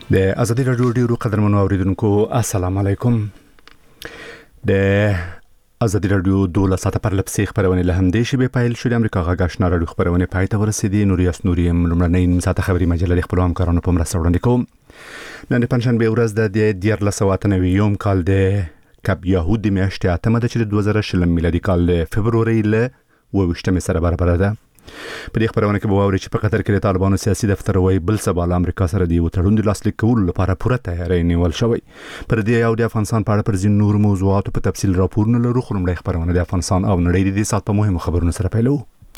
د ازادي راډیو ډیرو قدرمنو اوریدونکو السلام علیکم. د ازادي راډیو 12 ساعته پر لپسې خبرونه له همدې شی به پایل شو. د امریکا غاښ آشنا راډیو خبرونه پای ته ورسېدي. نوریاس نوریم لمړنۍ ساعته خبري مجله خپل همکارانو په مرسته وړاندې کوم. نن د پنځشنبه ورځ د 1498 کال د کب یهود میاشتې اتمه د 2020 میلادي کال د فبروري له 28 سره برابر ده. په دې خبرونه کې به واوري چې په قطر کې د طالبانو سیاسي دفتر وایي بل سبا له امریکا سره د وټړون د لاسلیک کولو لپاره پوره تیاری نیول شوی. پر دې او د افغانستان په اړه پر ځین نور موضوعاتو په تفصیل راپورونه لرو. خو لومړی خبرونه د افغانستان او نړۍ د دې سات په مهمو خبرونو سره پیلو.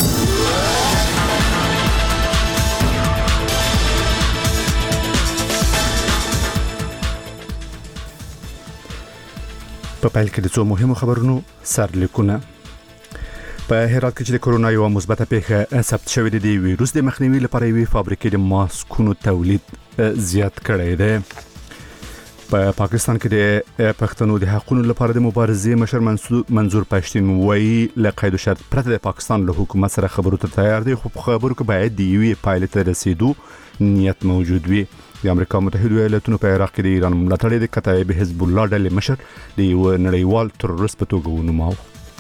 په پیل کې د څو مهمو خبرونو سرلیکونه. په هرات کې چې د کرونا یو مثبته پیښه ثبت شوې ده، د وایروس د مخنیوي لپاره یوې فابریکې د ماسکونو تولید زیات کړی دی. په پاکستان کې د پښتنو د حقوقو لپاره د مبارزې مشر منظور پښتين وایي له قید او شرط پرته د پاکستان له حکومت سره خبرو ته تیار دی، خو په خبرو کې باید د یوې پایلې ته رسیدو نیت موجود وي. د امریکا متحده ایالاتونو په عراق کې د ایران ملاتړ د کتایب حزب الله ډلې مشر د یو نړیوال تروریست په توګه ونوماو.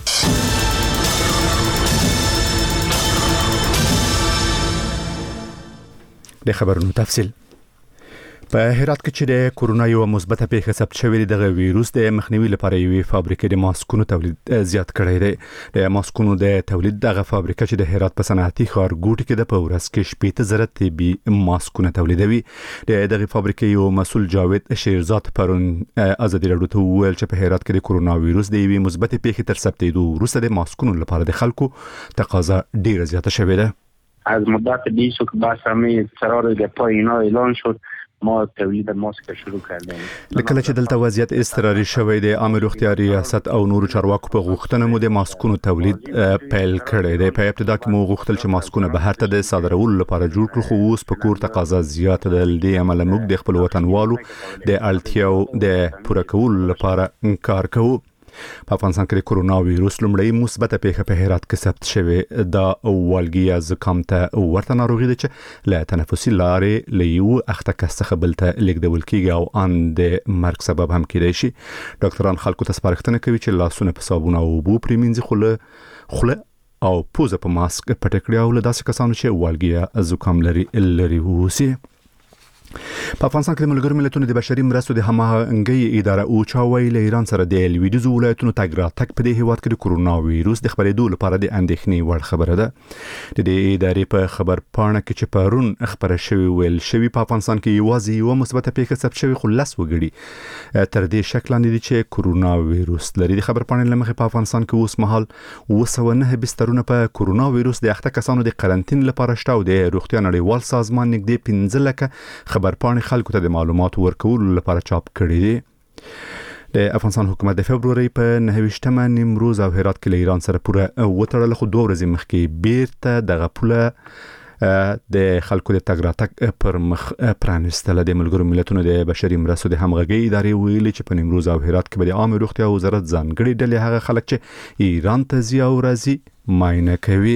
د خبرونو تفصیل. په هرات کې چې د کرونا یو مثبته پیښه ثبت شوې ده، د وایروس د مخنیوي لپاره یوې فابریکې د ماسکونو تولید زیات کړی دی. د ماسکونو د تولید دغه فابریکه چې د هرات په صنعتي ښارګوټي کې د په ورځ کې 70,000 طبي ماسکونه تولیدوي. د دغه فابریکې یو مسؤل جاوید شیرزاد پرون ازادي راډیو ته وویل چې په هرات کې د کرونا وایروس د یوې مثبته پیښې تر ثبتېدو وروسته د ماسکونو لپاره د خلکو تقاضا ډیره زیاته شوې ده. از مدت 20 که بس همه قرار دپا اینا اعلان شد ما تولید ماسک شروع کردیم. لکه چې دلته وضعیت اضطراري شوی دی، عامه روغتیا ریاست او نورو چارواکو په غوښتنه مو د ماسکونو تولید پیل کړی دی. په ابتدا کې مو غوښتل چې ماسکونه بهر ته د صادرولو لپاره جوړ کړو، خو اوس په کور تقاضا زیاته ده. د عمل موږ د خپل وطنوالو د اړتیاو د پوره کولو لپاره کار کوو. په افغانستان کې د کرونا وایروس لومړی مثبته پیښه په هرات کې ثبت شوې ده. والګي یا زکام ته ورته ناروغي ده چې له تنفسي لارې له یو اخته کس څخه بل ته لیږدول کېږي او ان د مرګ سبب هم کېدای شي. ډاکټران خلکو ته سپارښتنه کوي چې لاسونه په صابون او اوبو پرېمینځي، خوله او پوزه په ماسک پټ کړي او له داسې کسانو چې والګي یا زکام لري واوسي. په افغانستان کې د ملګرو ملتونو د بشري مرستو د هماهنګۍ اداره اوچا وایي له ایران سره د لویدیځو ولایتونو تګ راتګ په دې هیواد کې د کرونا وایروس د خپرېدو لپاره د اندېښنې وړ خبره ده. د دې ادارې په خبر پاڼه کې چې پرون خبره شوی ویل شوی په افغانستان کې یوازې یو مثبته پیښه ثبت شوی، خو 10 وګړي تر دې شک لاندې دي چې کرونا وایروس لري. د خبر پاڼې له مخې په افغانستان کې اوس مهال 209 بسترونه په کرونا وایروس د اخته کسانو د قرنټین لپاره شته او د روغتیا نړیوال سازمان نږدې 15 لکه خبر پاڼې خلکو ته د معلوماتو ورکولو لپاره چاپ کړي دي. د افغانستان حکومت د فبروري په 29 نیمروز او هرات کې له ایران سره پوره وتړل، خو 2 ورځې مخکې بیرته دغه پوله د خلکو د تګ راتګ پر مخ پرانستله. د ملګرو ملتونو د بشري مرستو د همغږۍ ادارې ویلي چې په نیمروز او هرات کې به د عامه روغتیا وزارت ځانګړي ډلې هغه خلک چې ایران ته ځي او راځي معاینه کوي.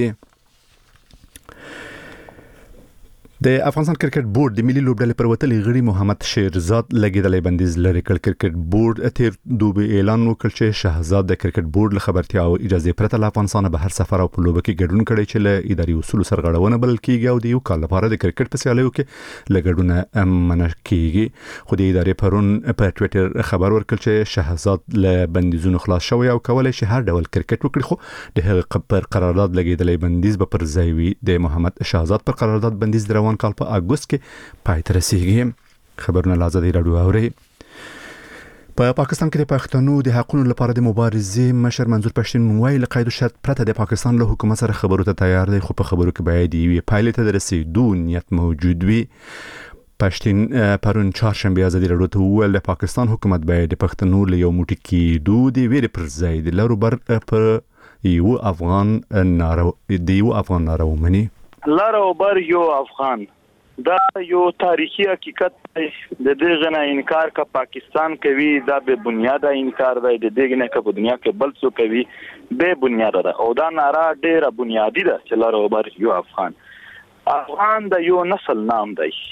د افغانستان کرکټ بورډ د ملي لوبډلې پر وتلي غړي محمد شیرزاد لګیدلې بندیز لري کړ. کرکټ بورډ تیر دوبه اعلان وکړ چې شهزاد د کرکټ بورډ له خبرتیا او اجازه پرته له افغانستان بهر سفر او په لوبه کې ګډون کړي چې له اداري اصول سرغړونه بلل کیږي او د یو کال لپاره د کرکټ په سیالیو کې لګډونه منع کیږي. خو د ادارې پرون په ټوئیټر خبر ورکړ چې شهزاد له بندیزونو خلاص شوی او کولای شي هر ډول کرکټ وکړي، خو د هغه پر قرارداد لګیدلې بندیز به پر ځای وي. د محمد شهزاد پر قرارداد بندیز کال په اگست کې پای ته رسیږي. خبرونه له ازادي راډیو اوري. په پاکستان کې د پښتنو د حقوقو لپاره د مبارزې مشر منظور پښتين وایي له قید او شرط پرته د پاکستان له حکومت سره خبرو ته تیار دی، خو په خبرو کې باید یوې پایلې ته رسیدو نیت موجود وي. پښتين پرون چهارشنبه ازادي راډیو ته وویل د پاکستان حکومت باید د پښتنو له یو موټی کېدو د ویرې پر ځای د لارو بر پر یو افغان نارو ومني. لارو بر یو افغان دا یو تاریخي حقیقت دی. د دې نه انکار کا پاکستان کوي دا به بنیاده انکار دی. د دې نه کا په دنیا کې بل څه کوي به بنیاده ده او دا ناره ډیره بنیادی ده چې لارو بر یو افغان د یو نسل نام دی.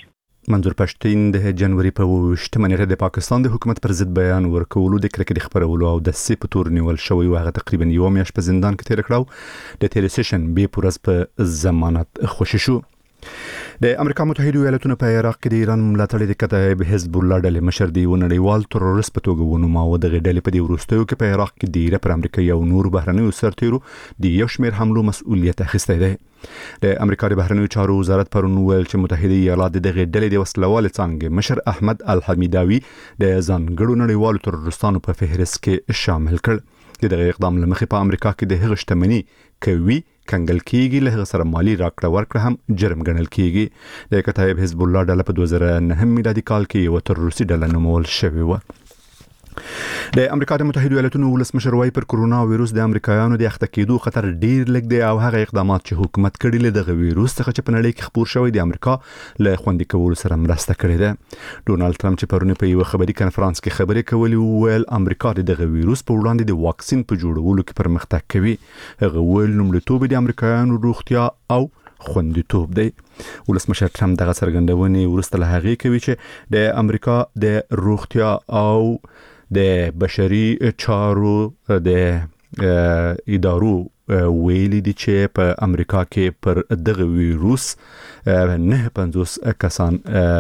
منظور پښتين د جنوري په 28 نیټه د پاکستان د حکومت پر ضد بیان ورکولو د کرکټ خبرولو او د سی په تور نیول شوی او هغه تقریبا یو میاشت په زندان کې تیر کړو د تیر سیشن به پورز په ضمانت خوشی شو. د امریکا متحده ایالاتونو په عراق کې د ایران ملاتړ د کتایب حزب الله ډلې مشر دی ونړیوال تروریست په توګه ونوماوه. د ډلې په دی وروستیو کې په عراق کې د ایران پر امریکا یو نور بهرنیو سرتیرو د یو شمېر حملو مسؤلیت اخیستی دی. د امریکا د بهرنیو چارو وزارت پرون ویل چې متحده ایالات د ډلې د وسلوال څنګه مشر احمد الحمیداوی د ځانګړو نړیوالو تروریستانو په فهرست کې شامل کړ. دغه اقدام لمخې په امریکا کې د هغه شتمنۍ کوي کنګل کیږي له سره مالی راکړه ورکړه هم جرم ګڼل کیږي. د کتایب حزب الله ډله په 2009 میلادي کال کې یو تروریستي ډله نومول شوې و. د امریکا د متحده ایالاتونو ولسمشر وايي پر کرونا وایروس د امریکایانو د اخته کېدو خطر ډیر لږ دی او هغه اقدامات چې حکومت کړي له دغه وایروس څخه چې په نړۍ کې خپور شوی د امریکا له خوندي کولو سره مرسته کړې ده. ډونالد ټرمپ چې پرونه په یو خبري کنفرانس کې خبرې کولې ویل امریکا د دغه وایروس په وړاندې د واکسین په جوړولو کې پرمختګ کوي. هغه ویل لومړیتوب د امریکایانو روغتیا او خوندیتوب دی. ولسمشر ټرمپ دغه څرګندونې ورسته له هغه کوي چې د امریکا د روغتیا او د بشري چارو د ادارو ویلي دي چې په امریکا کې پر دغه وایروس 950 کسان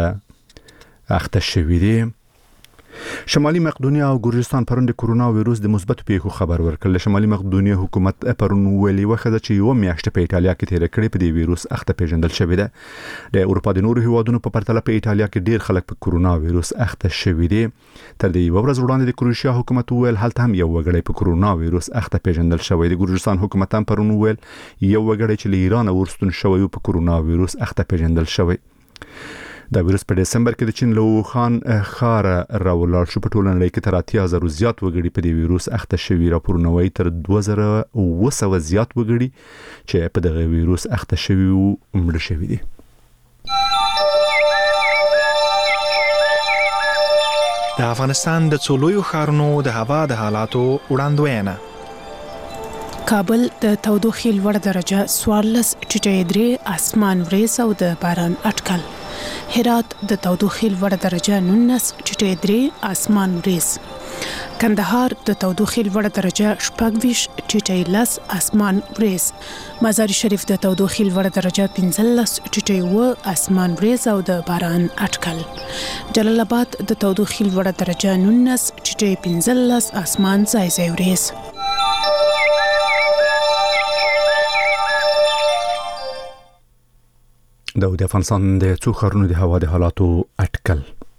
اخته شوي دي. شمالي مقدونیا او ګورجستان پرون د کرونا وایروس د مثبت پیښو خبر ورکړل. شمالي مقدونیا حکومت پرون ویلي وخت چې یو میاشت په ایتالیا کې تیر کړی په دې وایروس اخته پیژندل شوی ده. د اروپا د نورو هیوادونو په پرتله په ایتالیا کې ډیر خلک په کرونا وایروس اخته شوی دي. تر دې یو ورځ وړاندې د کروشیا حکومت ویل هلته هم یو وګړی په کرونا وایروس اخته پیژندل شوی دی. ګورجستان حکومت هم پرون ویل یو وګړی چې له ایران ورستون شوی په کرونا وایروس اخته پیژندل شوی. دا وایروس په دسمبر کې د چین له ووخان ښار راولاړ شو. په ټوله نړۍ کې تر 80,000 زیات وګړي په دې وایروس اخته شوي. راپورونه وایي تر 2,200 زیات وګړي چې په دغه وایروس اخته شوي او مړه شوي دي. د افغانستان د څولویو ښارونو د هوا د حالاتو وړاندوینه. کابل د تودوخې لوړ درجه 14 ټیټه درې اسمان وریځ او د باران اټکل. هرات د تودوخې لوړ درجه 19 ټیټه درې اسمان وریځ. کندهار د تودوخې لوړ درجه 24 ټیټه 10 اسمان وریځ. مزار شریف د تودوخې لوړ درجه 15 ټیټه 1 اسمان وریځ او د باران اټکل. جلال آباد د تودوخې لوړ درجه 19 ټیټه 15 اسمان ځای وریځ. د افغانستان د څو ښارونو د هوا د حالاتو اټکل.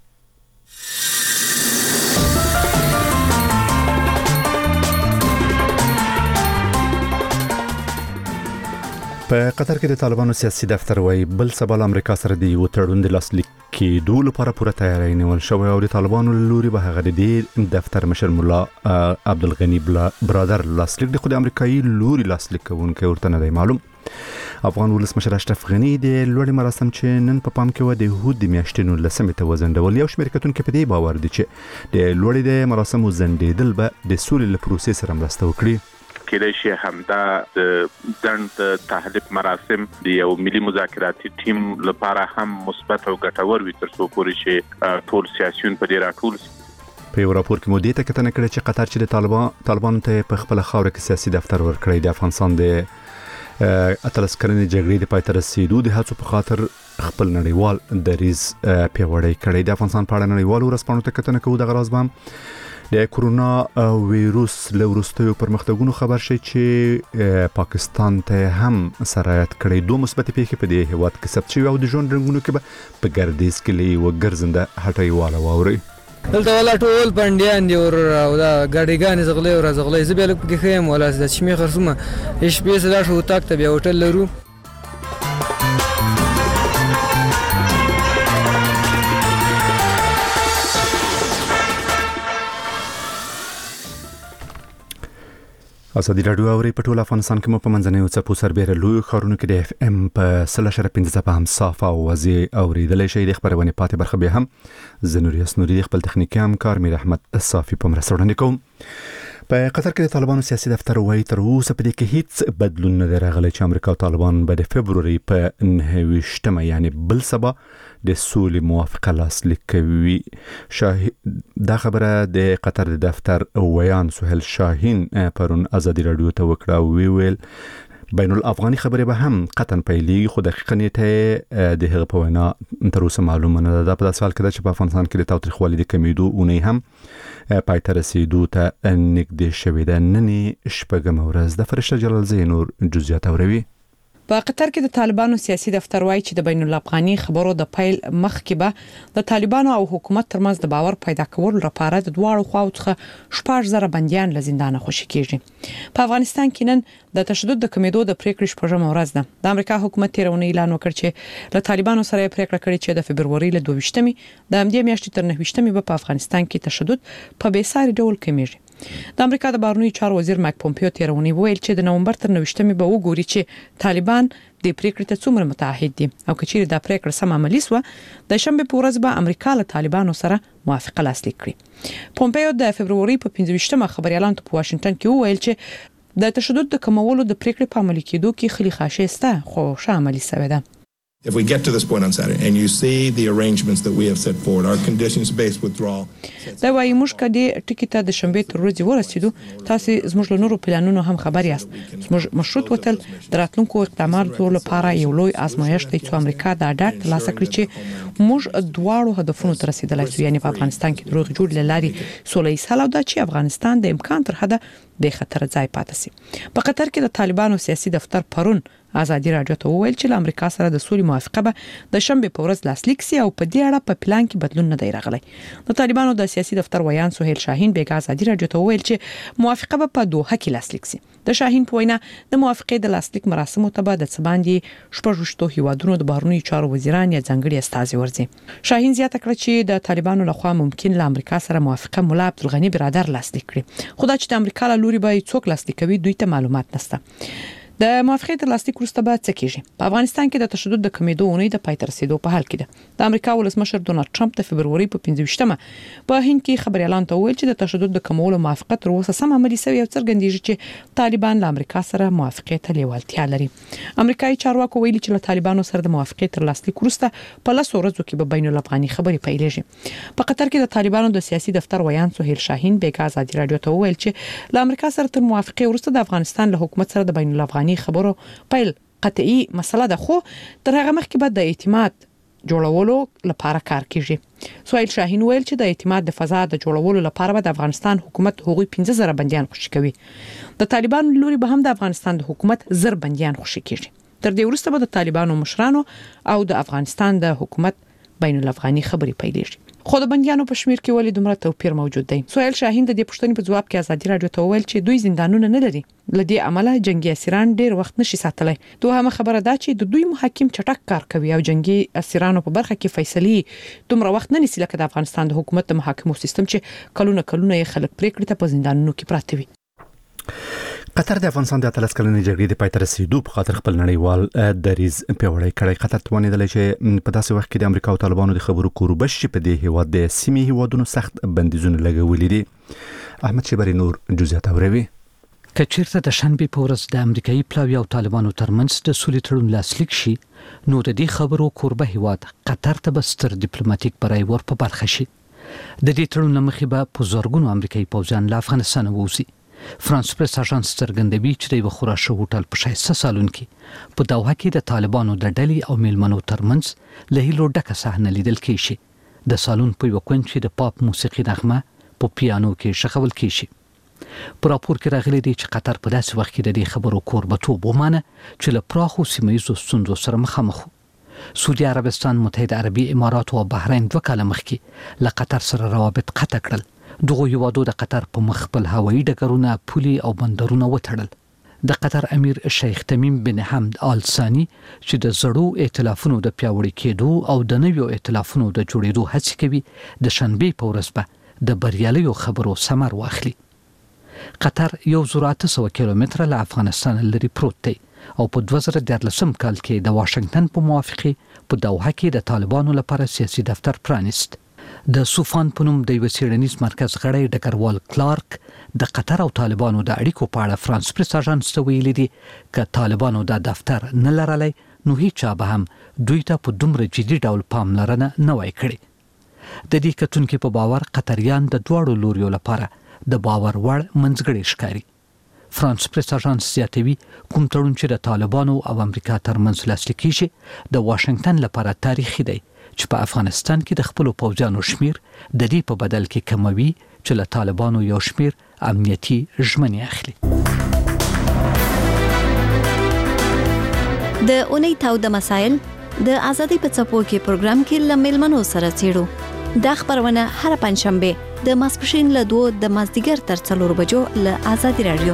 په قطر کې د طالبانو سیاسي دفتر وايي بل سبا امریکا سره د یو تړون د لاسلیک کېدو لپاره پوره تیاری نیول شوی او د طالبانو لوري به هغه د دې دفتر مشر مولا عبدالغنی برادر لاسلیک د خو د امریکایي لوري لاسلیک کوونکی ورته نه دی معلوم. افغان ولسمشر اشرف غنی د لوړ مراسم چې نن په پام کې و د یهود د میاشتې 19 ته وزندول. یو شمېر کتونکو په دې باور دي چې د لوړ د مراسم زندیدل به د سولې له پروسې سره مرسته وکړي. کله چې همدا د دند تحلیف مراسم د یو ملي مذاکراتي ټیم لپاره هم مثبت او ګټور وي تر څو پورې چې ټول سیاسيون په دې راټول شي. په یو راپور کې مو دې ته کتنه کړې چې قطر چې د طالبانو ته په خپل خاور کې سیاسي دفتر ورکړی. د افغانستان د اتلس کلنې جګړې د پای ته رسیدو د هڅو په خاطر خپل نړیوال دریځ پیاوړی کړی. د افغانستان په اړه نړیوالو ورځپاڼو ته کتنه کوو. دغه راز به د کرونا وایروس له وروستیو پرمختګونو خبر شي چې پاکستان ته هم سرایت کړی. دوه مثبت پیښې په دې هیواد کې ثبت شوي او د ژوند رنګونو کې به په ګردیز کې لې وګرځنده هټیواله واوري. دلته ولا ټول پندیان دی او دا ګاډیګان زغلې او زغلې زبېل کې خیم ولا د شمې خرصمه هیڅ پیسه لا شو تاک ته بیا هوټل لرو. ازادي رادیو اوري په ټول افغانستان کې مو په منځنیو څپو سربېره لوی ښارونو کې د اف ام په 0.15 صافه او وزي اوریدلای شي. د خبرونه پاتې برخه به هم زنوري اسنوري خپل تخنیکی همکار میر احمد صافي په مرسته وړاندې کوم. په قطر کې د طالبانو سیاسي دفتر وایي تر اوسه په دې کې هیڅ بدلون نه راغلی چې امریکا او طالبان به د فبروري په 29 یعنی بل سبا د سولې موافقه لاسلیک کوي. دا خبره د قطر د دفتر ویان سهیل شاهین پرون ازادي رادیو ته وکړه او ویل بین الافغاني خبره به هم قطن پیلي خو دقیقاً ته د هغه په وینا تر اوسه معلومه نه ده. په داسې حال کې چې په افغانستان کې د تاوتریخوالي د کمیدو اونۍ هم پای ته رسیدو ته نږدې شوې ده. نن شپږم ورځ د فرشته جلال زی نور جزئیات اوروي. په قطر کې د طالبانو سیاسي دفتر وایي چې د بین الافغاني خبرو د پیل مخکې به د طالبانو او حکومت ترمنځ د باور پیدا کولو لپاره د دواړو خواو څخه 14,000 بنديان له زندانه خوشي کیږي. په افغانستان کې نن د تشدد د کمیدو د پریکړې شپږم ورځ ده. د امریکا حکومت تیرونه اعلان وکړ چې له طالبانو سره پریکړه کړې چې د فبروري له 22مې د همدې میاشتې تر 29مې په افغانستان کې تشدد په بیساري ډول کمیږي. د امریکا د بهرنیو چارو وزیر مایک پومپیو تیرونه ویل چې د نومبر تر 29مې به وګوري چې طالبان د پریکړې ته څومره متعهد دي او کچېر د پریکړې سم عملی سو د شنبه په ورځ به امریکا له طالبانو سره موافقه لاسلیک کړي. پومپیو د فبروري په 15مه خبري اعلان په واشنگټن کې وویل چې د تشدد د کمولو د پریکړې په عملي کېدو کې خلی خاشه سته خو شامل شوی ده. If we get to this point on Saturday and you see the arrangements that we have set forward, our conditions-based withdrawal. دا وايي موږ کدي ټکی ته د شنبه تر ورځې ورسېدو تاسو زموږ له نورو پلانونو هم خبر یاست. زموږ مشروط وتل دراتلونکو اقداماتو لپاره یو لوی آزمایښت دی چې امریکا دا ډاټ ترلاسه کړي چې موږ دواړو هدفونو ته رسیدلای شو، یعنی په افغانستان کې دروغ جوړ لاري سولې سره دا چې افغانستان د امکان تر حده د خطر ځای پاتې شي. په قطر کې د طالبانو سیاسي دفتر پرون ازادي رادیو ته وویل چې امریکا سره د سولې موافقه به د شنبه په ورځ لاسلیک سي او په دې اړه په پلان کې بدلون نه دی راغلی. د طالبانو د سیاسي دفتر ویان سهیل شاهین بیګا ازادي رادیو ته وویل چې موافقه به په دوحه کې لاسلیک سي. د شاهین په وینا د موافقې د لاسلیک مراسمو ته به د څباندې شپږشتو هیوادونو د بهرنیو چارو وزیران یا ځانګړي استازي ورځي. شاهین زیاته کړه چې د طالبانو لخوا ممکن له امریکا سره موافقه مولا عبدالغنی برادر لاسلیک کړي، خو دا چې د امریکا له لوري به څوک لاسلیک کوي دوی ته معلومات نشته. د موافقې تر لاسلیک وروسته به څه کیږي؟ په افغانستان کې د تشدد د کمیدو اونۍ د پای ته رسیدو په حال کې ده. د امریکا ولسمشر ډونالد ټرمپ د فبروري په 15مه په هند کې خبري اعلان ته ویل چې د تشدد د کمولو موافقه تر اوسه سم عملي شوی او څرګندېږي چې طالبان له امریکا سره موافقې ته لیوالتیا لري. امریکایي چارواکو ویلي چې له طالبانو سره د موافقې تر لاسلیک وروسته په 10 ورځو کې به بین الافغاني خبري پیلېږي. په قطر کې د طالبانو د سیاسي دفتر ویان سهیل شاهین بیګا ازادي رادیو ته ویل چې له امریکا سره تر موافقې وروسته د افغانستان له حکومت سره د بین الافغاني خبرو پیل قطعي مسله ده، خو تر هغه مخکې به د اعتماد جوړولو لپاره کار کیږي. سهیل شاهین ویل چې د اعتماد د فضا د جوړولو لپاره به د افغانستان حکومت هغوی 15,000 بنديان خوشي کوي. د طالبانو لوري به هم د افغانستان د حکومت 1000 بنديان خوشي کیږي. تر دې وروسته به د طالبانو مشرانو او د افغانستان د حکومت بین الافغاني خبري پیلېږي. خو د بنديانو په شمیر کې ولې دومره توپیر موجود دی؟ سهیل شاهین د دې پوښتنې په جواب کې ازادي رادیو ته وویل چې دوی زندانونه نه لري، لدې عمله جنگي اسیران ډیر وخت نشي ساتلای. دوه خبره ده چې د دوی محاکم چټک کار کوي او جنگي اسیرانو په برخه کې فیصله دومره وخت نه نیسي لکه د افغانستان د حکومت د محاکمو سیستم چې کلونه یې خلک پریکړې ته په زندانونو کې پراته وي. قطر د افغانستان د 13 کلنې جګړې د پای ته رسیدو په خاطر خپل نړیوال دریځ پیاوړی کړی. قطر توانیدلی چې په داسې وخت کې د امریکا او طالبانو د خبرو کوربش په دې هیواد د سیمې هیوادونو سخت بندیزونه لګولي دي. احمد شبری نور جزئیات اوروي. کچیرته د شنبه په ورځ د امریکایي پلاوی او طالبانو ترمنځ د سولې تړون لاسلیک شي، نو د دې خبرو کوربه هیواد قطر ته به ستر ډیپلوماټیک برای ور په برخه شي. د دې تړون لمخې به په زورګونو امریکایي پوځیان له افغانستان ووزي. فرانس پریس اژانس څرګندوي چې د وخوراشو هوټل په شایسته سالون کې په دوحه کې د طالبانو د ډلې او میلمنو ترمنځ له هیلو ډکه صحنه لیدل کیږي. د سالون په یو کونج کې د پاپ موسیقي نغمه په پیانو کې شغول کیږي. په راپور کې راغلي دي چې قطر په داسې وخت کې د دې خبرو کوربتوب ومانه چې له پراخو سیمه‌ییزو ستونزو سره مخامخ. سعودي عربستان، متحده عربي امارات او بحرین 2 کاله مخکې له قطر سره روابط قطع کړل. دغه هیوادو د قطر په مخ خپل هوایي ډګرونه، پولي او بندرونه وتړل. د قطر امیر شیخ تمیم بن حمد آل ثانی چې د زړو ائتلافونو د پیاوړي کېدو او د نویو ائتلافونو د جوړېدو هڅې کوي، د شنبه په ورځ به د بریالیو خبرو ثمر واخلي. قطر 1800 کیلومتره له افغانستان لري پروت دی او په 2013 کال کې د واشنگټن په موافقه په دوحه کې د طالبانو لپاره سیاسي دفتر پرانیست. د سوفان په نوم د یو څېړنیز مرکز غړی ډګروال کلارک د قطر او طالبانو د اړیکو په اړه فرانس پریس اژانس ته ویلي دي چې طالبانو د دفتر نه لرلای نو هیڅ به هم دوی ته په دومره جدي ډول پاملرنه نه وای کړې. د دې کتونکو په باور قطریان د دواړو لوریو لپاره د باور وړ منځګړی ښکاري. فرانس پریس اژانس زیاتوي کوم تړون چې د طالبانو او امریکا ترمنځ لاسلیک کیږي د واشنگټن لپاره تاریخي دی چې په افغانستان کې د خپل پوځیانو شمیر د دې په بدل کې کموي چې له طالبانو یو شمیر امنیتي ژمنې اخلي. د اونۍ تاوده مسایل د ازادي په څپو کې پروګرام کې لملمنو سره چیرو. دا خبرونه هر پنځشنبه د ماسپښین له 2 د مازدیګر تر 4 بجو له ازادي رادیو.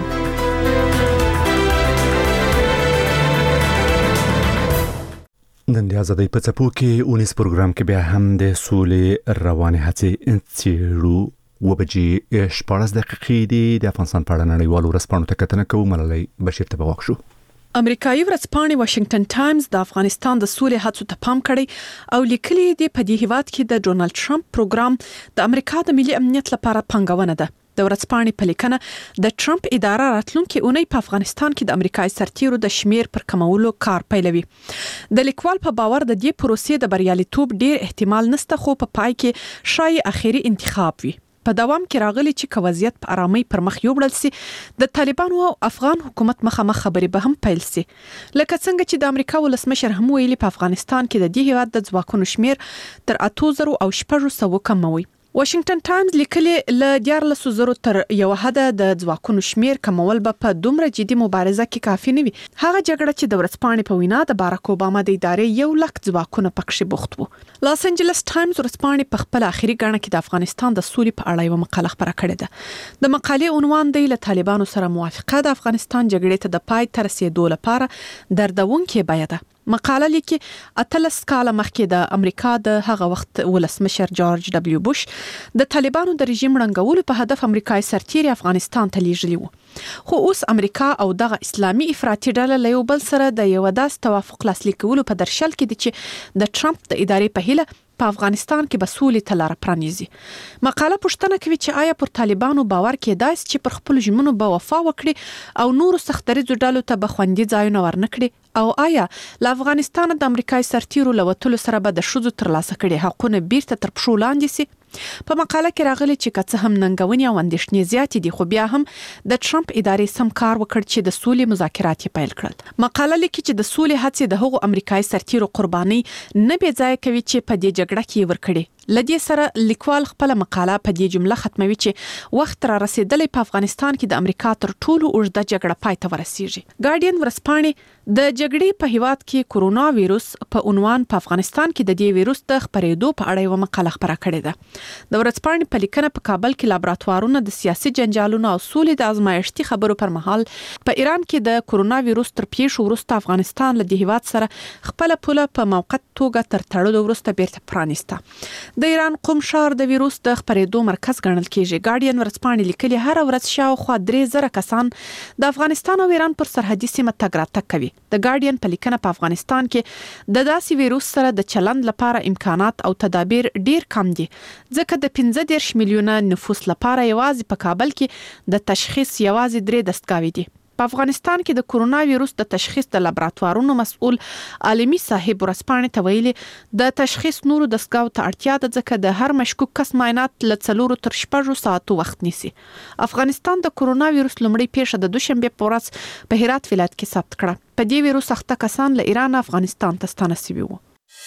نن د ازادي په څپو کې اونیس پروګرام کې بیا هم د سولې روانه هڅې چیرو وبجی 14 دقیقې د افغانستان په اړه نړیوالو رسپانو ته کتنه کوو. ملالۍ بشیر ته بوښو. امریکایي ورځپاڼې واشنگټن ټایمز د افغانستان د سولې هڅو ته پام کړی او لیکلي دي په دې هیواد کې د ډونالد ټرمپ پروګرام د امریکا د ملي امنیت لپاره پنګونه ده. د ورځپاڼې په لیکنه د ټرمپ اداره راتلونکي اونۍ په افغانستان کې د امریکایي سرتیرو د شمیر پر کمولو کار پیلوي. د لیکوال په باور د دې پروسې د بریالیتوب ډیر احتمال نشته، خو په پای کې شای اخیری انتخاب وي. په دوام کې راغلي چې کوزیت په آرامۍ پر مخ یوړل سي، د طالبانو او افغان حکومت مخامخ خبرې به هم پیل سي. لکه څنګه چې د امریکا ولسمشر هم ویلي په افغانستان کې د دې هیواد د ځواکونو شمیر تر 8000 او 600 کموي. واشنگټن ټایمز لیکلي ل 14,000 تر یو حد د ځواکونو شمیر کمول به په دومره جدي مبارزه کې کافي نه وي. هغه جګړه چې د ورځپاڼې په وینا د باراک اوباما د ادارې 1 لک ځواکونه پکښې بوخت وو. لاس انجلس ټایمز ورځپاڼې په خپل اخیری غاڼه کې د افغانستان د سولې په اړه یو مقاله خبره کړې ده. د مقالې عنوان دی له طالبانو سره موافقه د افغانستان جګړې ته د پای تر رسیدو لپاره دردونکې بیه ده. مقاله لیکي 18 کال مخکې د امریکا د هغه وخت ولسمشر جورج دبليو بوش د طالبانو د رژیم ړنګولو په هدف امریکایي سرتیري افغانستان ته لیږلي وو. خو اوس امریکا او دغه اسلامي افراطي ډله له یو بل سره د یو داس توافق لاسلیک کولو په درشل کې دي چې د ټرمپ د ادارې په هیله په افغانستان کې به سولې ته لار پرانیزي. مقاله پوښتنه کوي چې آیا پر طالبانو باور کېدای شي چې پر خپل ژمنو به وفا وکړي او نورو سختريزو ډلو ته به خوندي ځایونه ورنکړي، او آیا له افغانستان د امریکایي سرتیرو له وتلو سره به د شذو ترلاسه کړي حقونه بیرته تر پښو لاندې سي. په مقاله کې راغلي چې که څه هم ننګونې او اندېښنې زیاتې دي، خو بیا هم د ټرمپ ادارې سم کار وکړ چې د سولې مذاکرات یې پیل کړل. مقاله لیکي چې د سولې هڅې د هغو امریکایي سرتیرو قرباني نه بې ځایه کوي چې په دې جګړه کې یې ورکړي. لدې سره لیکوال خپل مقاله په دې جمله ختموي چې وخت را رسیدلی په افغانستان کې د امریکا تر ټولو اوږده جګړه پای ته ورسیږي. ګارډین ورځپاڼې د جګړې په هیواد کې کورونا وایروس په عنوان په افغانستان کې د دې وایروس د خپرېدو په اړه یو مقاله خبره کړې ده. د ورځپاڼې په لیکنه په کابل کې لابراتوارونه د سیاسي جنجالونو او سولې د ازمایښتي خبرو پر مهال په ایران کې د کورونا وایروس تر پیښو وروسته افغانستان له دې هیواد سره خپل پوله په موقت توګه تر تړلو وروسته بیرته پرانیسته. د ایران قم شهر د وایروس د خپرېدو مرکز ګڼل کېږي. ګارډین ورځپاڼې لیکلي هر ورځ شاوخوا 3,000 کسان د افغانستان او ایران پر سرحدي سیمه تګ راتګ کوي. د ګارډین په لیکنه په افغانستان کې د داسې وایروس سره د چلند لپاره امکانات او تدابیر ډیر کم دي، ځکه د 15 میلیونه نفوس لپاره یوازې په کابل کې د تشخیص یوازې 3 دستګاوې دي. په افغانستان کې د کورونا وایروس د تشخیص د لابراتوارونو مسؤل عالمي صاحب ورځپاڼې ته ویلي د تشخیص نورو دستګاو ته اړتیا ده، ځکه د هر مشکوک کس معاینات له 4 تر 6 ساعتو وخت نیسي. افغانستان د کورونا وایروس لومړی پیښه د دوشنبه په ورځ په هرات ولایت کې ثبت کړه. په دې وایروس اخته کسان له ایران افغانستان ته ستانه شوي وو.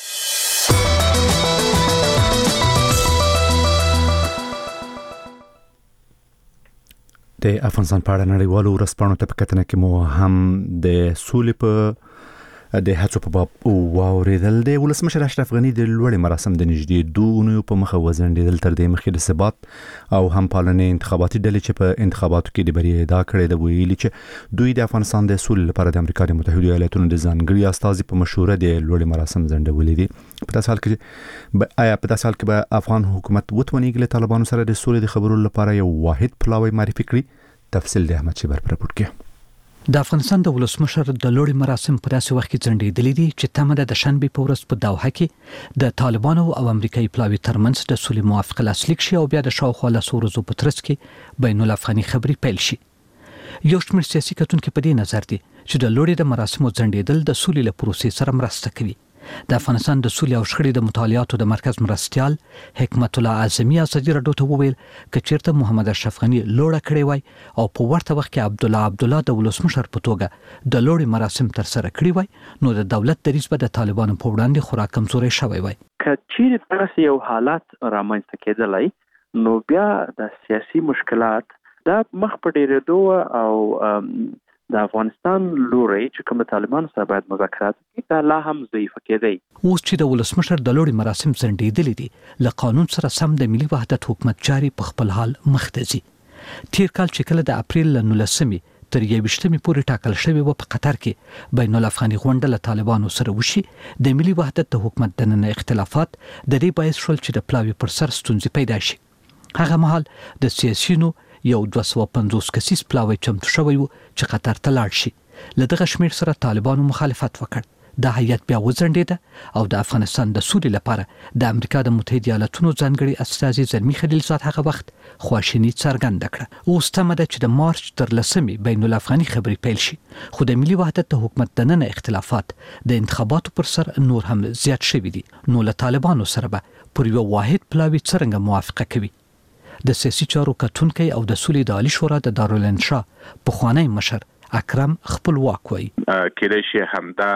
د افغانستان په اړه نړیوالو ورځپاڼو ته په کتنه کې مو هم د سولې په د هڅو په باب واوریدل. د ولسمشر اشرف غنی د لوړې مراسم د نږدې 2 په مخه وزنډېدل، تر دې مخکې د ثبات او هم پالنې انتخاباتي ډلې چې په انتخاباتو کې د بری ادعا کړې ده ویلي چې دوی د افغانستان د سولې لپاره د امریکا د متحده ایالاتونو د ځانګړي استازي په مشوره د لوړې مراسم زنډولې دي. په داسې حال کې به افغان حکومت وتوانیږي له طالبانو سره د سولې د خبرو لپاره یو واحد پلاوی معرفي کړي. تفصیل د احمد شیبر پر راپور کې. د افغانستان د ولسمشر د لوړي مراسم په داسې وخت کې ځنډېدلې دي چې تمه ده د شنبې په ورځ په دوحه کې د طالبانو او امریکایي پلاوي ترمنځ د سولې موافقه لاسلیک شي او بیا د شاوخوا لسو ورځو په ترڅ کې بین الافغاني خبرې پیل شي. یو شمېر سیاسي کتونکي په دې نظر دي چې د لوړي د مراسمو ځنډېدل د سولې له پروسې سره مرسته کوي. د افغانستان د سولې او شخړې د مطالعاتو د مرکز مرستيال حکمت الله اعظمي ازادي راډیو ته وویل چې چیرته محمد اشرف غنی لوړه کړې وای او په ورته وخت کې عبد الله د ولسمشر په توګه د لوړي مراسم تر سره کړی وای نو د دولت دریځ به د طالبانو په وړاندې خورا کمزوري شوی وای. کچیر دغه یو حالت رامنځته کېدلای نو بیا د سیاسي مشکلات دا مخ په ډیرېدو او د افغانستان لوري چې کوم طالبان سره باید مذاکرات وکړي دا لا هم ضعیف کېدی. اوس چې د ولسمشر د لوړي مراسم ځنډېدلې دي له قانون سره سم د ملي وحدت حکومت جاري په خپل حال مخ ته ځي. تیر کال چې کله د اپریل له 19 تر 21 پورې ټاکل شوی و په قطر کې بین الافغاني غونډه له طالبانو سره وشي د ملي وحدت د حکومت دننه اختلافات د دې باعث شول چې د پلاوي پر سر ستونزې پیدا شي. هغه مهال د سیاسيونو یو 250 کسیز پلاوی چمتو شوی و چې قطر ته لاړ شي. له دغه شمېر سره طالبانو مخالفت وکړ. دا هیئت بیا وځنډېده او د افغانستان د سولې لپاره د امریکا د متحده ایالاتونو ځانګړي استازي زلمی خلیلزاد هغه وخت خواشیني څرګنده کړه. اوس تمه ده چې د مارچ تر 10 بین الافغاني خبرې پیل شي خو د ملي وحدت د حکومت دننه اختلافات د انتخاباتو پر سر نور هم زیات شوي دي نو له طالبانو سره به پر یو واحد پلاوی څرنګه موافقه کوي. د سیاسي چارو کتونکي او د سولې د عالی شورا د دارالانشاء پخوانی مشر اکرم خپلواک وایي کله چې همدا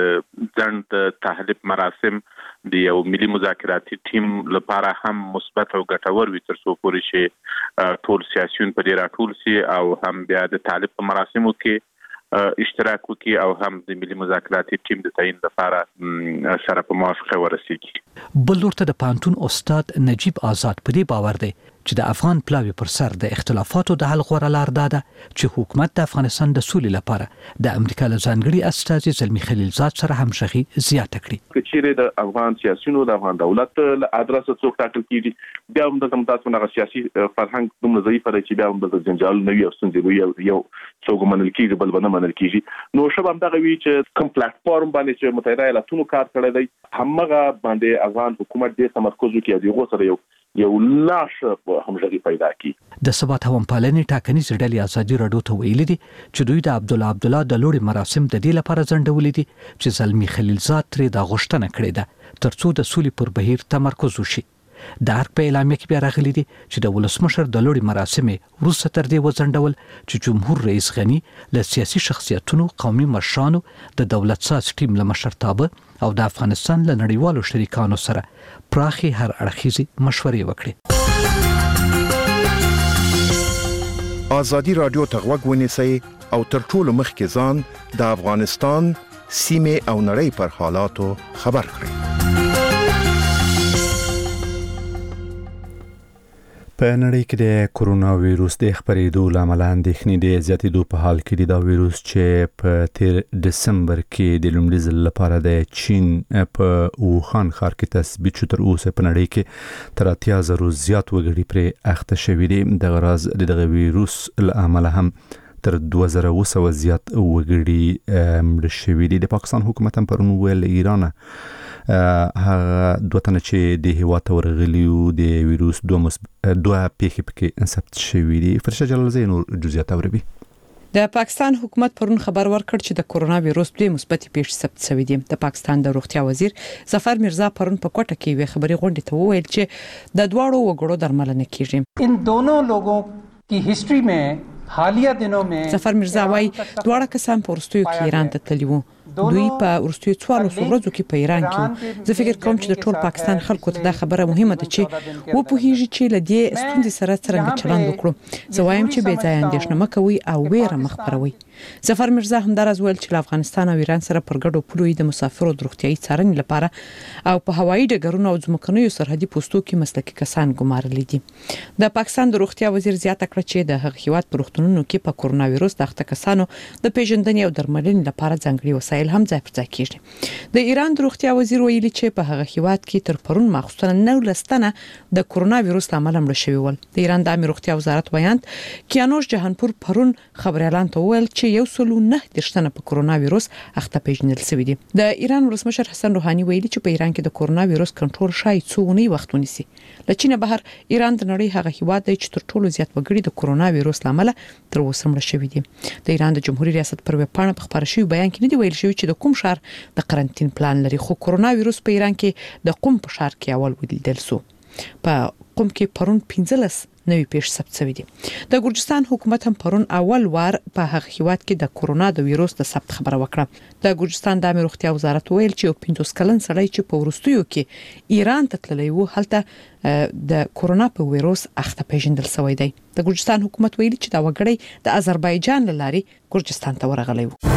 د ځنډ تحلیف مراسم د یو ملي مذاکراتي ټیم لپاره هم مثبت او ګټور وي تر څو پورې چې ټول سیاسيون په دې راټول سي او هم بیا د تحلیف مراسمو کې اشتراک وکړي او هم د ملي مذاکراتي ټیم د تعین لپاره سره په موافقه ورسیږي. بل ورته د پانتون استاد نجیب آزاد په دې باور دی چې د افغان پلاوی پر سر د اختلافاتو د حل غوړه لار ده چې حکومت د افغانستان د سولې لپاره د امریکا له ځانګړي استازي زلمی خلیلزاد سره همغږي زیاته کړي. کچېره د افغان سیاسيونو د افغان دولت له ادرس څخه ټاکل کیږي بیا هم د تاسو نه سیاسي فرهنګ دومره ضعیف دی چې بیا هم د جنجال نوي او ستونزې یو څوک منل کیږي بل نه منل کیږي. نو شبم دغه وی چې کوم پلیټ فارم باندې چې متحده ایالاتونو کار کړی دی همغه باندې افغان حکومت د تمرکز وکړي د یو سره یو لاش همغږي پیدا کی. د ثبات هم پالنې ټاکنیز ډلې ازادي راډیو ته ویلي دي چې دوی د عبد الله د لوړي مراسم د دې لپاره ځنډولې دي چې زلمی خلیلزاد ترې د غوښتنه کړې ده ترڅو د سولې پر بهیر تمرکز وشي. د هر په اعلامیه کې بیا راغلي دي چې د ولسمشر د لوړي مراسم وروسته تر دې وځنډول چې جمهور رئیس غنی له سیاسي شخصیتونو قومي مشرانو د دولت ساز ټیم له مشرتابه او د افغانستان له نړیوالو شریکانو سره پراخي هر اړخیزي مشورې وکړي. ازادي رادیو ته غوږ ونیسئ او تر ټولو مخکې ځان د افغانستان سیمه او نړۍ پر حالاتو خبر کړئ. په نړۍ کې د کورونا وایروس د خپرېدو لامل اندېښنې د زیاتېدو په حال کې د وایروس چې په تیر دسمبر کې د لومړي ځل لپاره د چین په ووهان ښار کې تثبیت شو تر اوسه په نړۍ کې تر 80,000 زیات وګړي پرې اخته شوي دي. دغه راز دغه وایروس له امله هم تر 2000 زیات وګړي مړه شوي دي. د پاکستان حکومت هم پرون ویل ایران هغه دوه تنه چې د هیواد ورغلي د وایروس دوه پیښې پکې ثبت شوي دي. فرشته جلال زین جزئیات اوربي. د پاکستان حکومت پرون خبر ورکړ چې د کورونا وایروس دوه مثبت پیښې ثبت شوې دي. د پاکستان د روغتیا وزیر ظفر مرزا پرون په کوټه کې وی خبري غونډه ته وویل چې د دواړو وګړو درملنه کیږي. ان دونوں لوگوں کی هیسټري में حالیه دنو में ظفر مرزا وايي دواړه کسان په ورستیو کې ایران ته تللی وو. دوی په ورستیو 14 ورځو کې په ایران کې زه فکر کوم چې د ټول پاکستان خلکو ته دا خبره مهمه ده چې و په هیڅ چې لدی ستوندې سره څنګه چلند وکړو. زه وایم چې به ځای اندېښنه مکوي او ویره مخبروي. ظفر مرزا هم دراز ویل چې افغانستان او ایران سره پر ګډو پلوي د مسافرو د روغتيایي څارنې لپاره او په هوایي ډګرونو او ځمکنیو سرحدي پوسټو کې مسلکي کسان ګمارل دي. د پاکستان د روغتیا وزیر زیاته کړ چې د هغه هیواد په روغتونونو کې په کورونا وایروس د اخته کسانو د پیژندنې او درملنې لپاره ځانګړي وسایل وسایل هم ځای پر ځای کیږي. د ایران د روغتیا وزیر ویلي چې په هغه هیواد کې تر پرون مخصوصا 19 تنه د کورونا وایروس لامل مړ شوي ول. د ایران د عامه روغتیا وزارت ویاند کیانوش جهانپور پرون خبر اعلان ته ویل چې 109 تنه په کورونا وایروس اخته پیژندل شوي دي. د ایران ولسمشر حسن روحاني ویلي چې په ایران کې د کورونا وایروس کنټرول شاید څو اونۍ وخت ونیسي. لچینه بهر ایران د نړۍ هغه هیواد دی چې تر ټولو زیات وګړي د کورونا وایروس لامل تر اوسه مړ شوي دي. د ایران د جمهوریت ریاست پر ویب پاڼه په خبر شوی بیان کې نه دی ویل شوی چې د کوم شهر د قرنټین پلان لري، خو کورونا وایروس په ایران کې د قم په شهر کې اول ولیدل شو. په قم کې پرون 15 نوې پیښې ثبت شوې دي. د ګورجستان حکومت هم پرون اول وار په هغه هیواد کې د کورونا د وایروس د ثبت خبره وکړه. د ګورجستان د عامه روغتیا وزارت ویل چې 15 کلن سړی چې په ورستیو کې ایران ته تللی و هلته د کورونا په وایروس اخته پیژندل شوی دی. د ګورجستان حکومت ویلي چې دا وګړی د آذربایجان لاري ګورجستان ته ورغلی و.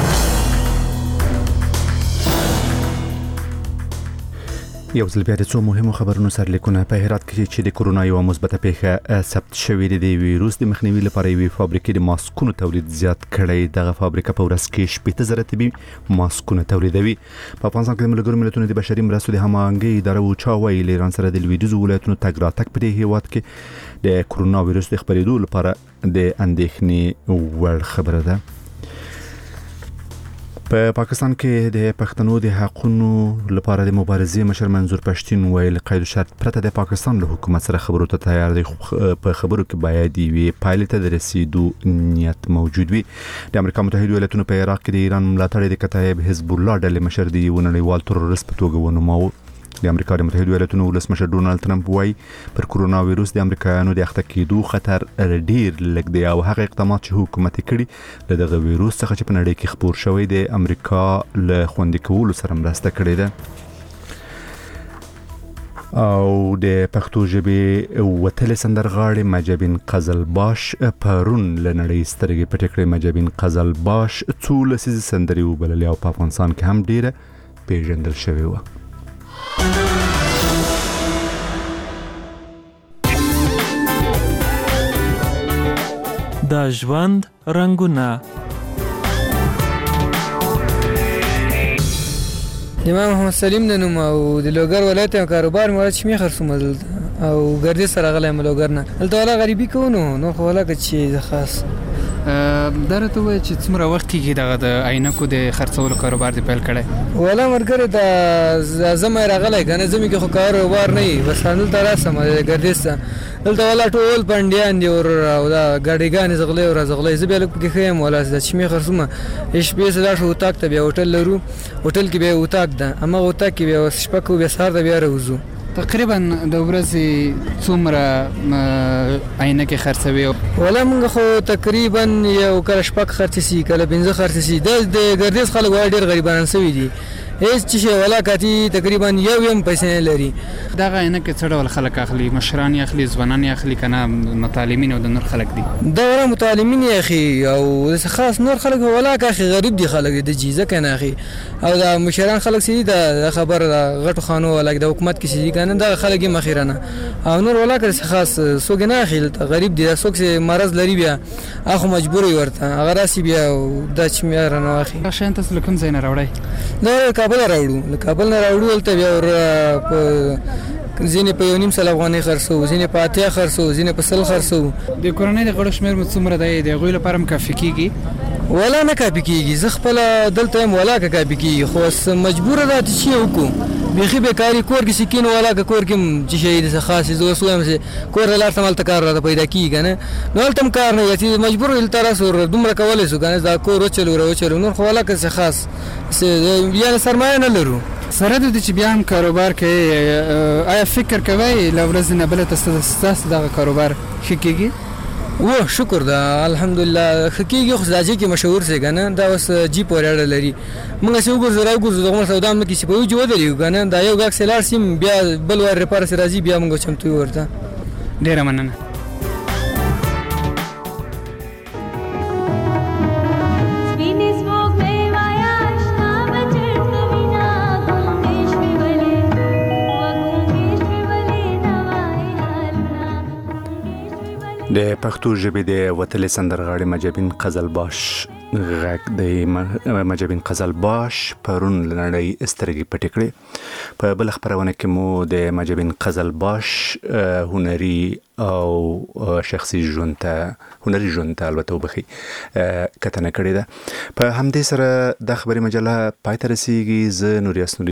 یو ځل بیا د څو مهمو خبرونو سرلیکونه. په هرات کې چې د کورونا یو مثبته پیښه ثبت شوې ده، د وایروس د مخنیوي لپاره یوې فابریکې د ماسکونو تولید زیات کړی. دغه فابریکه په ورځ کې 70,000 طبي ماسکونه تولیدوي. په افغانستان کې د ملګرو ملتونو د بشري مرستو د هماهنګۍ اداره اوچا ویلي ایران سره د لویدیځ ولایتونو تګ راتګ په دې هیواد کې د کورونا وایروس د خپرېدو لپاره د اندېښنې وړ خبره ده. په پاکستان کې د پښتنو د حقوقو لپاره د مبارزې مشر منظور پښتين ویل قید شرط پرته د پاکستان له حکومت سره خبرو ته تیار دی. په خبرو کې باید وی پایلټ د رسیدو نیت موجود وي. د امریکا متحده ایالاتونو په عراق کې د ایران ملاتړ د کتایب حزب الله ډلې مشر دی ونړیوال تروریست په توګه ونوماو. د امریکا د متحده ایالاتونو ولسمشر ډونالد ټرمپ وايي پر کورونا وایروس د امریکایانو د اخته کېدو خطر ډیر لږ دی او هغه اقدامات چې حکومت کړي له دغه وایروس څخه چې په نړۍ کې خپور شوی د امریکا له خوندي کولو سره مرسته کړې ده. او د پښتو ژبې وتل سندرغاړي مجبین قزلباش پرون لنړۍ سترګې پټې کړې. مجبین قزلباش څو لسیزې سندري وبللې او په افغانستان کې هم ډیره پیژندل شوې و. د ژوند رنگونه. امام محمد سلیم د نوم او د لوګر ولایت کاروبار مې چې می خرڅومل او ګردې سره غلې ملوګر نه دلته ولا غریبي کوونو نو خو ولا چې خاص درته وای چې څومره وخت کې دغه د عینکو د خرڅولو کاروبار دی پیل کړي. ولا مرګره د زما راغلی کنه زمي کې خو کاروبار نه بس هندل تراسه مې ګردې دلته ولا ټول پنديان دی او دا ګاډيګان زغلې او زغلې زبېل کې خیم ولا د چې می خرڅومه هیڅ پیسې لا شو تاک ته بیا هوټل لرو هوټل کې به وتاک ده اما وتاک کې به شپکو به سار ده بیا روزو. تقریبا د ورځې څومره عینکې خرڅوي؟ ولا موږ خو تقریبا یو کله شپک خرڅسي کله 15 خرڅسي د ګردیز خلک ډېر غریبان سوي دي هیڅ چې ولا کاتی تقریبا یو پیسې لري. دغه عینکې څه ډول خلک اخلي؟ مشران اخلي، ځوانان اخلي کنه متعلمین او د نور خلک دي؟ دا ور متعلمین اخي او خاص نور خلک ولا کاخي غریب دي خلک د جیزه کنه اخي او دا مشران خلک سي د خبر غټ خانو ولا د حکومت کې سي کنه دا خلک مخیرانه او نور ولا که خاص سوګ نه اخي غریب دي سوګ سي مرز لري بیا اخو مجبور ورته هغه راسي بیا د چمیر نه اخي. شان تاسو کوم ځای نه راوړی؟ دا کابل نه راوړو ولته بیا په زینې په 1.5 سل افغانۍ خرڅو، زینې په 80 خرڅو، زینې په 100 خرڅو. د کورونې د غړو شمیر څومره دی؟ د غوی لپاره هم کافي کیږي؟ ولا نه کافي کیږي. زه خپل دلته هم ولا کافي کیږي خو مجبور ده چې وکړو بيخي بیکاری کور کې سکین ولا کور کې چې شي د خاص زو سوم سي کور لار سمال تکار را پیدا کیږي کنه نو تم کار نه یتي مجبور ال تر سور دومره کولای سو کنه دا کور چلو نور خو ولا که خاص بیا سرمایه نه لرو. سره د چې بیا هم کاروبار کې آیا فکر کوي لورز نه بل تاسو دغه کاروبار خکېږي؟ و شکر دا الحمدلله خکېږي خو ځاځي کې مشهور سي کنه دا اوس جی پورې لري موږ سه وګورځو دغه سودا مې کې چې په یو جو دی کنه دا یو غاک سلار سیم بیا بل ور ریپار سره راځي بیا موږ چمتو ورته. ډیره مننه. د پښتو ژبې د وتلې سندرغاړي مجبین قزلباش غږ د مجبین قزل باش پرون لنړی سترګې پټې کړې. په بل خبرونه کې مو د مجبین قزل باش هنري او شخصي ژوند ته البته وبخي کتنه کړې ده. په همدې سره د خبري مجله پای ته رسیږي. زه نور یاسنوري